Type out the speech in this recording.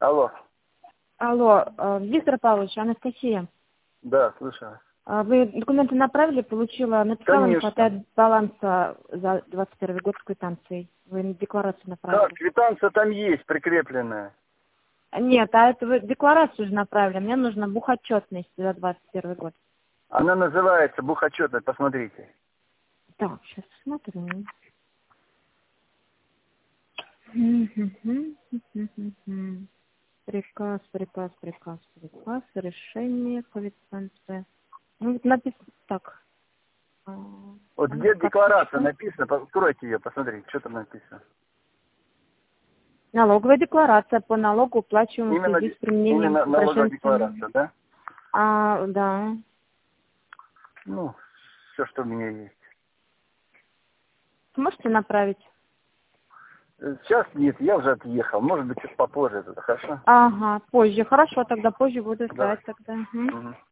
Алло. Алло, Виктор Павлович, Анастасия. Да, слушаю. Вы документы направили, написала, не Конечно. хватает баланса за 21 год с квитанцией. Вы декларацию направили. Как? Квитанция там есть прикрепленная. Нет, а это вы декларацию же направили. Мне нужна бухотчетность за 21 год. Она называется бухотчетность, посмотрите. Так, сейчас смотрю. Приказ, решение, квитанция. Ну, вот написано так. Вот где декларация написана, откройте ее, посмотрите, что там написано. Налоговая декларация по налогу, уплачиваемому в связи с применением Именно налоговая упрощенной декларация, да? Да. Ну, все, что у меня есть. Сможете направить? Сейчас нет, я уже отъехал. Может быть, чуть попозже это, хорошо? Ага, позже. Хорошо, тогда позже буду Давай. ждать тогда. Угу.